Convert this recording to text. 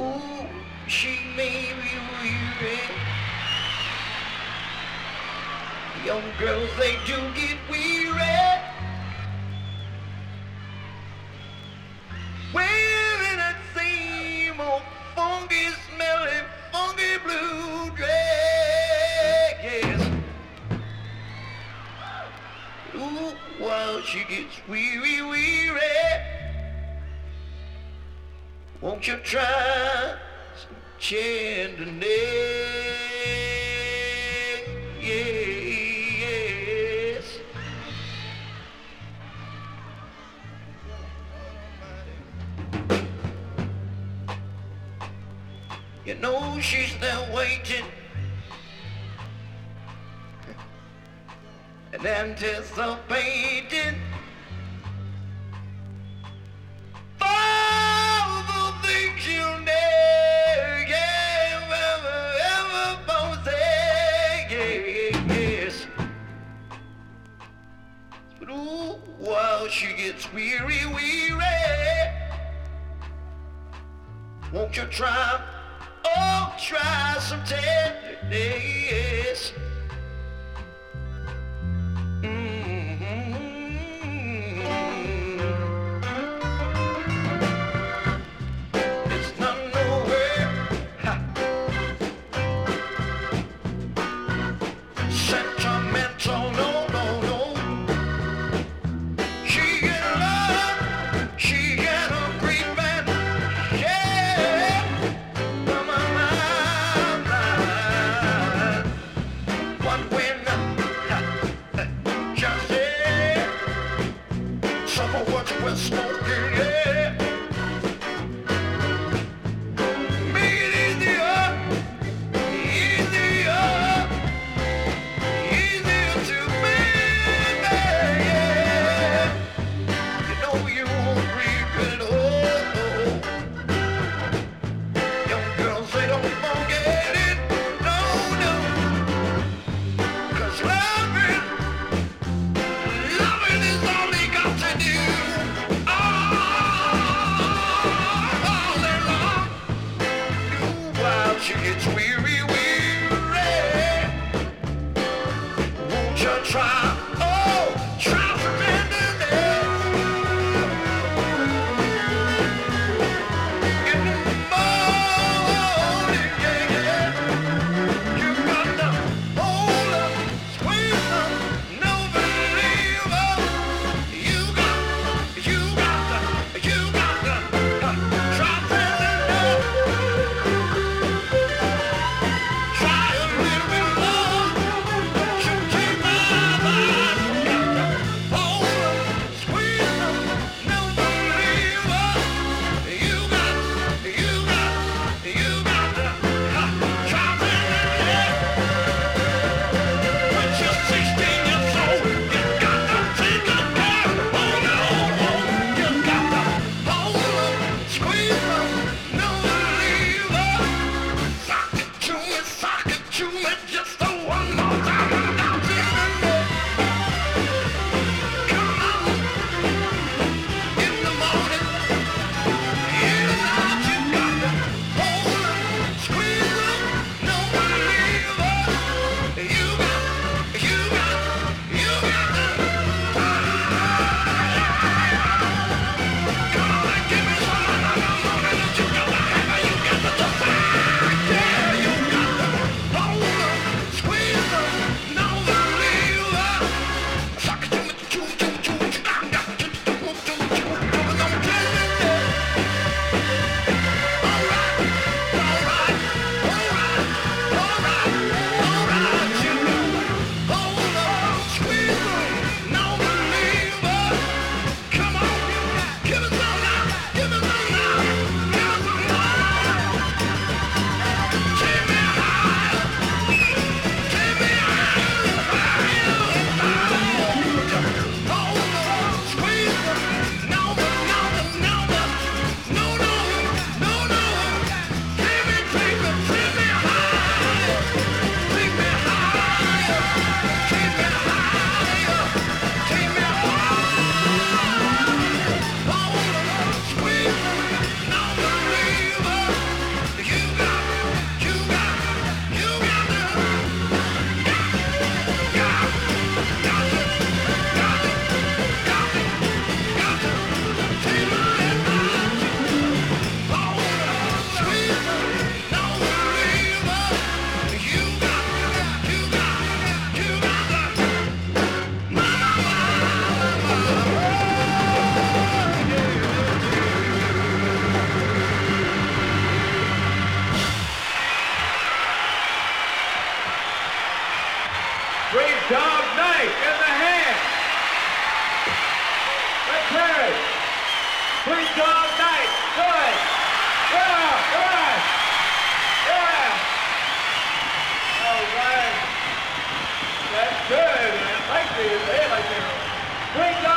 Ooh, she made me weary. Young girls, they do get weary. Wearing that same old funky, smelly, funky blue dress. Yes. Ooh, while she gets weary, weary. Won't you try some tenderness? Yes. You know she's there waiting and anticipating for the things you'll never, ever say. Yes. But ooh, while she gets weary, won't you try? Oh, try some tenderness. It's not nowhere sentimental, no. She get love, she get a great man, yeah. One win, just say, some of what we're smoking, yeah. Make it easier to make, yeah. You know you won't regret, oh. Young girls, they don't forget it, no. 'Cause loving is all they got to do. All day long. While she gets weary, won't you try? Oh, try some tenderness. In the morning, yeah. You got to hold up, squeeze up, no believer. You got to try tenderness. job, nice, good. Yeah, come on. Yeah. All right. That's good, man. Thank you. Hey, like this. Great job.